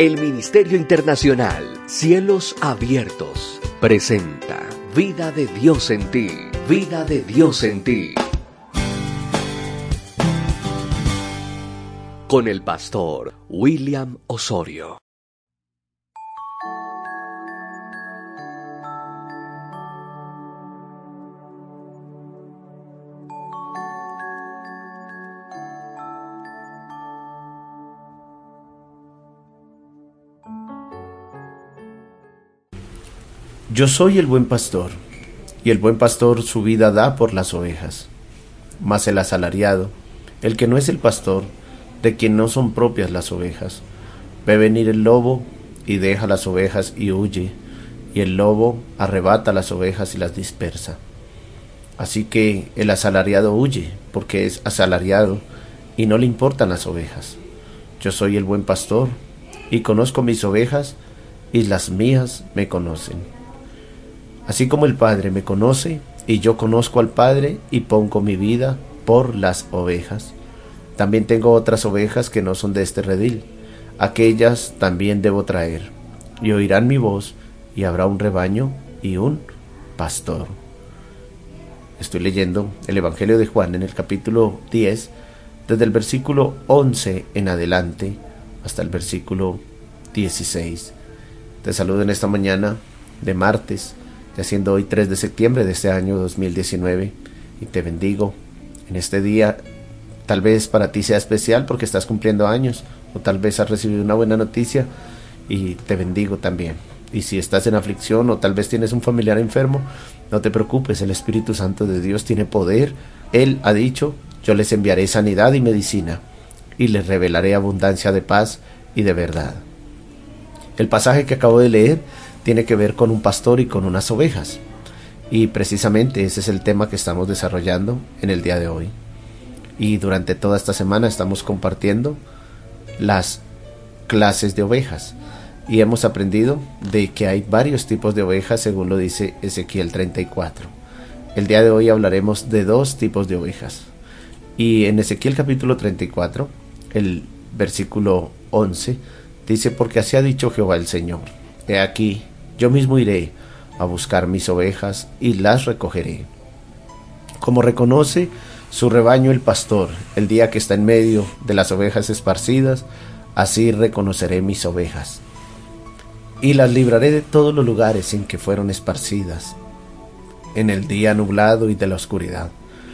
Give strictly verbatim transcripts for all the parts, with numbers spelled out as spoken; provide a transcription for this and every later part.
El Ministerio Internacional Cielos Abiertos presenta Vida de Dios en ti, Vida de Dios en ti. Con el pastor William Osorio. Yo soy el buen pastor, y el buen pastor su vida da por las ovejas. Mas el asalariado, el que no es el pastor, de quien no son propias las ovejas, ve venir el lobo y deja las ovejas y huye, y el lobo arrebata las ovejas y las dispersa. Así que el asalariado huye, porque es asalariado, y no le importan las ovejas. Yo soy el buen pastor, y conozco mis ovejas, y las mías me conocen. Así como el Padre me conoce, y yo conozco al Padre, y pongo mi vida por las ovejas. También tengo otras ovejas que no son de este redil. Aquellas también debo traer, y oirán mi voz, y habrá un rebaño y un pastor. Estoy leyendo el Evangelio de Juan en el capítulo diez, desde el versículo once en adelante hasta el versículo dieciséis. Te saludo en esta mañana de martes, ya siendo hoy tres de septiembre de este año dos mil diecinueve, y te bendigo en este día. Tal vez para ti sea especial porque estás cumpliendo años, o tal vez has recibido una buena noticia y te bendigo también. Y si estás en aflicción o tal vez tienes un familiar enfermo, no te preocupes, el Espíritu Santo de Dios tiene poder. Él ha dicho: yo les enviaré sanidad y medicina, y les revelaré abundancia de paz y de verdad. El pasaje que acabo de leer tiene que ver con un pastor y con unas ovejas, y precisamente ese es el tema que estamos desarrollando en el día de hoy. Y durante toda esta semana estamos compartiendo las clases de ovejas, y hemos aprendido de que hay varios tipos de ovejas según lo dice Ezequiel treinta y cuatro. El día de hoy hablaremos de dos tipos de ovejas, y en Ezequiel capítulo treinta y cuatro, el versículo once, dice: porque así ha dicho Jehová el Señor, he aquí, yo mismo iré a buscar mis ovejas y las recogeré. Como reconoce su rebaño el pastor el día que está en medio de las ovejas esparcidas, así reconoceré mis ovejas, y las libraré de todos los lugares en que fueron esparcidas, en el día nublado y de la oscuridad.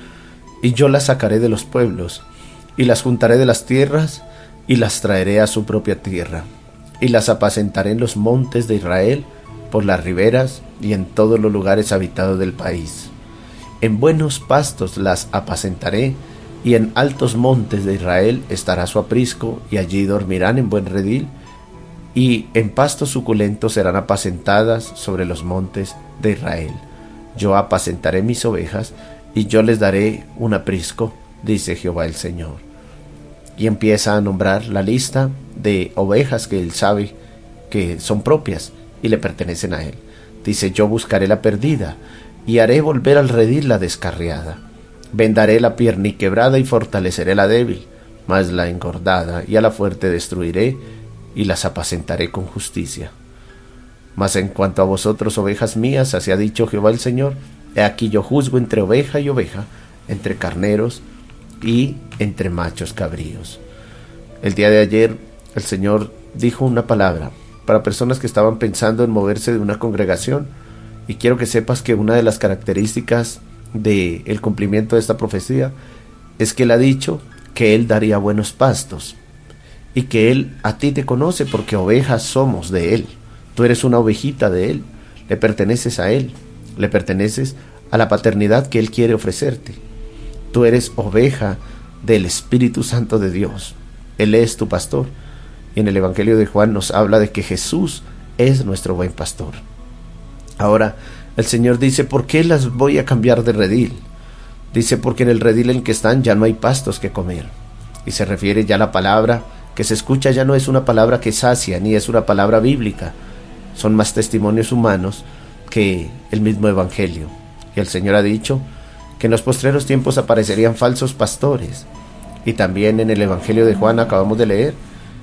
Y yo las sacaré de los pueblos, y las juntaré de las tierras, y las traeré a su propia tierra, y las apacentaré en los montes de Israel, por las riberas y en todos los lugares habitados del país. En buenos pastos las apacentaré, y en altos montes de Israel estará su aprisco, y allí dormirán en buen redil, y en pastos suculentos serán apacentadas sobre los montes de Israel. Yo apacentaré mis ovejas, y yo les daré un aprisco, dice Jehová el Señor. Y empieza a nombrar la lista de ovejas que él sabe que son propias y le pertenecen a él. Dice: yo buscaré la perdida, y haré volver al redil la descarriada. Vendaré la pierna quebrada y fortaleceré la débil, mas la engordada y a la fuerte destruiré, y las apacentaré con justicia. Mas en cuanto a vosotros, ovejas mías, así ha dicho Jehová el Señor, he aquí yo juzgo entre oveja y oveja, entre carneros y entre machos cabríos. El día de ayer el Señor dijo una palabra para personas que estaban pensando en moverse de una congregación, y quiero que sepas que una de las características del cumplimiento de esta profecía es que Él ha dicho que Él daría buenos pastos, y que Él a ti te conoce porque ovejas somos de Él. Tú eres una ovejita de Él, le perteneces a Él, le perteneces a la paternidad que Él quiere ofrecerte. Tú eres oveja del Espíritu Santo de Dios. Él es tu pastor. Y en el Evangelio de Juan nos habla de que Jesús es nuestro buen pastor. Ahora, el Señor dice: ¿por qué las voy a cambiar de redil? Dice: porque en el redil en que están ya no hay pastos que comer. Y se refiere ya a la palabra que se escucha, ya no es una palabra que sacia, ni es una palabra bíblica. Son más testimonios humanos que el mismo Evangelio. Y el Señor ha dicho que en los postreros tiempos aparecerían falsos pastores. Y también en el Evangelio de Juan acabamos de leer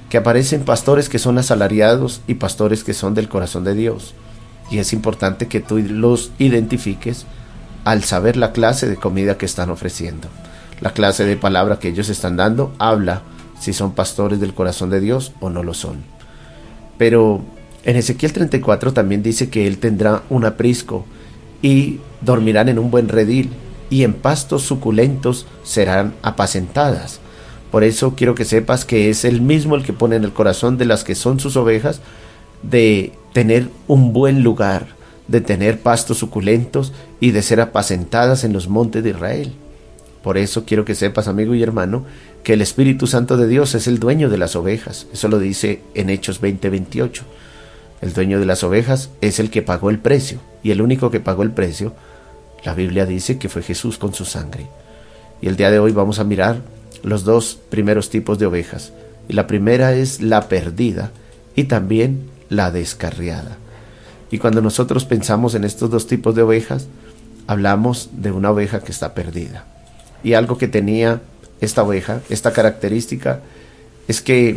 que aparecen pastores que son asalariados y pastores que son del corazón de Dios. Y es importante que tú los identifiques al saber la clase de comida que están ofreciendo. La clase de palabra que ellos están dando habla si son pastores del corazón de Dios o no lo son. Pero en Ezequiel treinta y cuatro también dice que él tendrá un aprisco y dormirán en un buen redil y en pastos suculentos serán apacentadas. Por eso quiero que sepas que es él mismo el que pone en el corazón de las que son sus ovejas de tener un buen lugar, de tener pastos suculentos y de ser apacentadas en los montes de Israel. Por eso quiero que sepas, amigo y hermano, que el Espíritu Santo de Dios es el dueño de las ovejas. Eso lo dice en Hechos veinte veintiocho. El dueño de las ovejas es el que pagó el precio, y el único que pagó el precio, la Biblia dice que fue Jesús con su sangre. Y el día de hoy vamos a mirar los dos primeros tipos de ovejas. Y la primera es la perdida y también la descarriada. Y cuando nosotros pensamos en estos dos tipos de ovejas, hablamos de una oveja que está perdida. Y algo que tenía esta oveja, esta característica, es que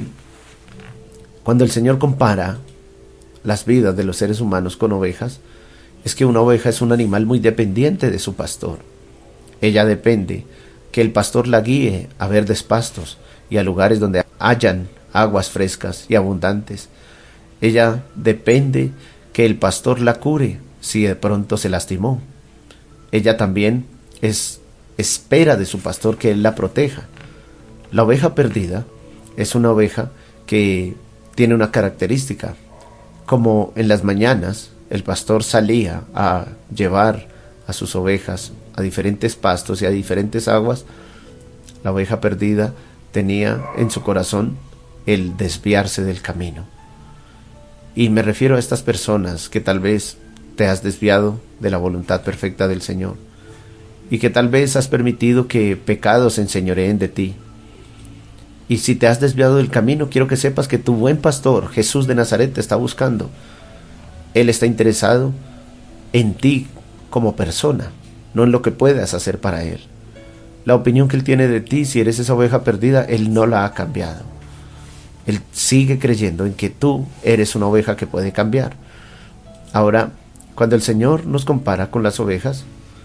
cuando el Señor compara las vidas de los seres humanos con ovejas, es que una oveja es un animal muy dependiente de su pastor. Ella depende que el pastor la guíe a verdes pastos y a lugares donde hayan aguas frescas y abundantes. Ella depende que el pastor la cure si de pronto se lastimó. Ella también es espera de su pastor que él la proteja. La oveja perdida es una oveja que tiene una característica. Como en las mañanas el pastor salía a llevar a sus ovejas a diferentes pastos y a diferentes aguas, la oveja perdida tenía en su corazón el desviarse del camino. Y me refiero a estas personas que tal vez te has desviado de la voluntad perfecta del Señor y que tal vez has permitido que pecados se enseñoreen de ti. Y si te has desviado del camino, quiero que sepas que tu buen pastor, Jesús de Nazaret, te está buscando. Él está interesado en ti como persona, no en lo que puedas hacer para Él. La opinión que Él tiene de ti, si eres esa oveja perdida, Él no la ha cambiado. Él sigue creyendo en que tú eres una oveja que puede cambiar. Ahora, cuando el Señor nos compara con las ovejas,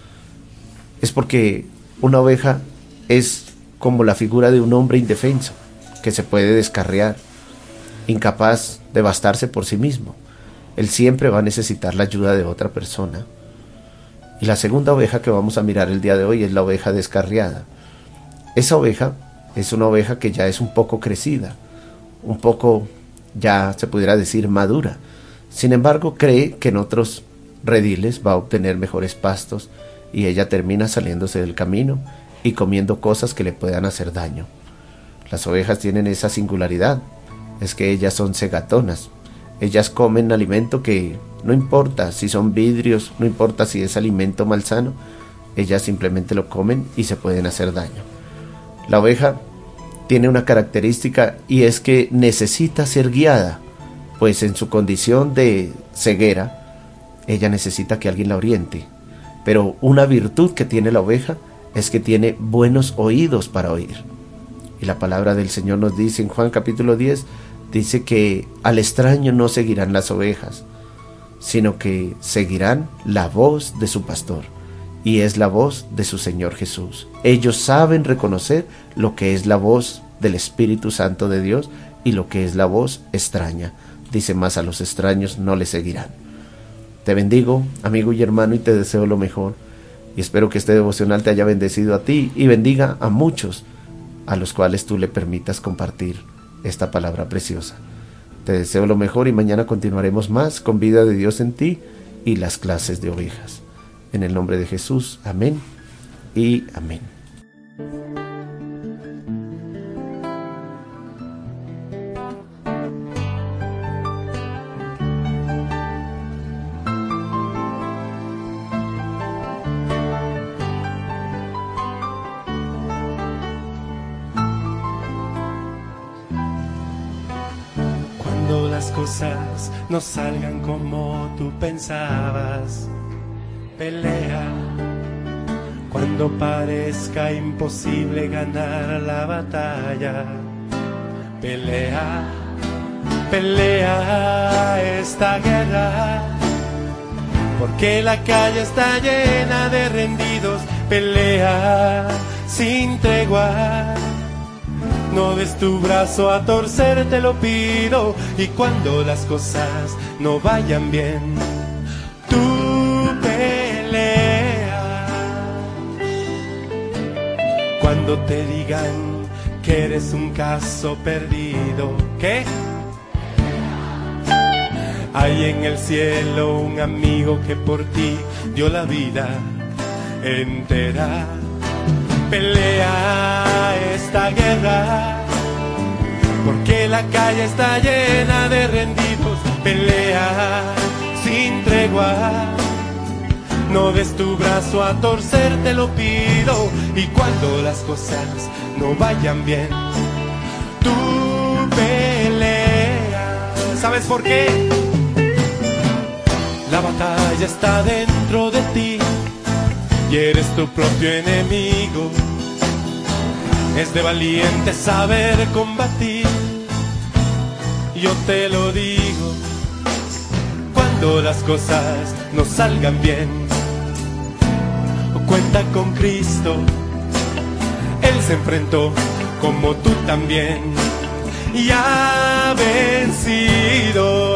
es porque una oveja es como la figura de un hombre indefenso, que se puede descarriar, incapaz de bastarse por sí mismo. Él siempre va a necesitar la ayuda de otra persona. Y la segunda oveja que vamos a mirar el día de hoy es la oveja descarriada. Esa oveja es una oveja que ya es un poco crecida, un poco, ya se pudiera decir, madura. Sin embargo, cree que en otros rediles va a obtener mejores pastos y ella termina saliéndose del camino y comiendo cosas que le puedan hacer daño. Las ovejas tienen esa singularidad, es que ellas son cegatonas. Ellas comen alimento que no importa si son vidrios, no importa si es alimento malsano, ellas simplemente lo comen y se pueden hacer daño. La oveja tiene una característica y es que necesita ser guiada, pues en su condición de ceguera, ella necesita que alguien la oriente. Pero una virtud que tiene la oveja es que tiene buenos oídos para oír. Y la palabra del Señor nos dice en Juan capítulo diez, dice que al extraño no seguirán las ovejas, sino que seguirán la voz de su pastor, y es la voz de su Señor Jesús. Ellos saben reconocer lo que es la voz del Espíritu Santo de Dios y lo que es la voz extraña. Dice más, a los extraños no les seguirán. Te bendigo, amigo y hermano, y te deseo lo mejor. Y espero que este devocional te haya bendecido a ti y bendiga a muchos a los cuales tú le permitas compartir esta palabra preciosa. Te deseo lo mejor y mañana continuaremos más con Vida de Dios en ti y las clases de ovejas. En el nombre de Jesús, amén y amén. Cuando las cosas no salgan como tú pensabas, pelea. Cuando parezca imposible ganar la batalla, Pelea, pelea esta guerra, porque la calle está llena de rendidos. Pelea sin tregua, no des tu brazo a torcer, te lo pido. Y cuando las cosas no vayan bien, tú pelea. Cuando te digan que eres un caso perdido, ¿qué? Hay en el cielo un amigo que por ti dio la vida entera. Pelea esta guerra, porque la calle está llena de rendidos. Pelea sin tregua, no des tu brazo a torcer, te lo pido. Y cuando las cosas no vayan bien, tú pelea. ¿Sabes por qué? La batalla está dentro de ti y eres tu propio enemigo. Es de valiente saber combatir, yo te lo digo. Cuando las cosas no salgan bien, cuenta con Cristo. Él se enfrentó como tú también y ha vencido.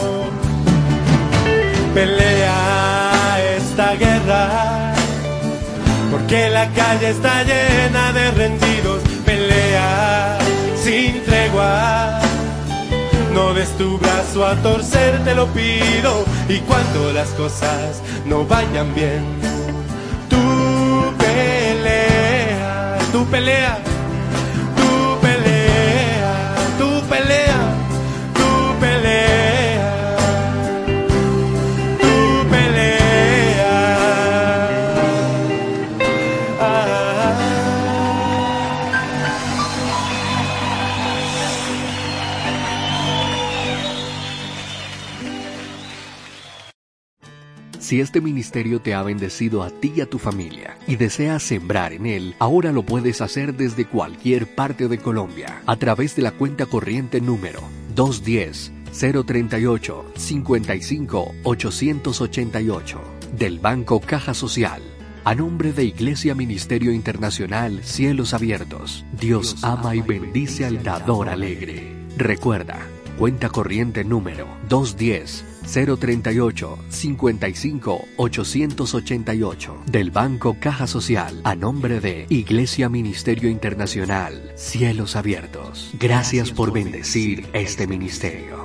Pelea esta guerra, porque la calle está llena de rendidos. Pelea sin tregua, no des tu brazo a torcer, te lo pido. Y cuando las cosas no vayan bien, tú pelea, tú pelea, tú pelea, tú pelea, tú pelea, tú pelea. Ah. Si este ministerio te ha bendecido a ti y a tu familia y deseas sembrar en él, ahora lo puedes hacer desde cualquier parte de Colombia a través de la cuenta corriente número dos uno cero, cero tres ocho, cinco cinco, ocho ocho ocho del Banco Caja Social. A nombre de Iglesia Ministerio Internacional Cielos Abiertos, Dios ama y bendice al dador alegre. Recuerda, cuenta corriente número dos uno cero, cero tres ocho, cinco cinco, ocho ocho ocho del Banco Caja Social, a nombre de Iglesia Ministerio Internacional Cielos Abiertos. Gracias por bendecir este ministerio.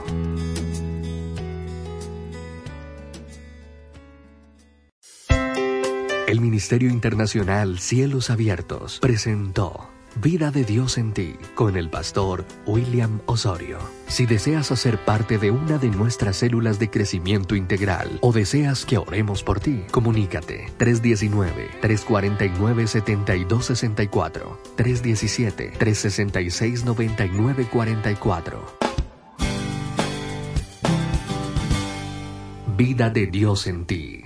El Ministerio Internacional Cielos Abiertos presentó Vida de Dios en ti, con el pastor William Osorio. Si deseas hacer parte de una de nuestras células de crecimiento integral o deseas que oremos por ti, comunícate tres uno nueve, tres cuatro nueve, siete dos seis cuatro, tres uno siete, tres seis seis, nueve nueve cuatro cuatro. Vida de Dios en ti.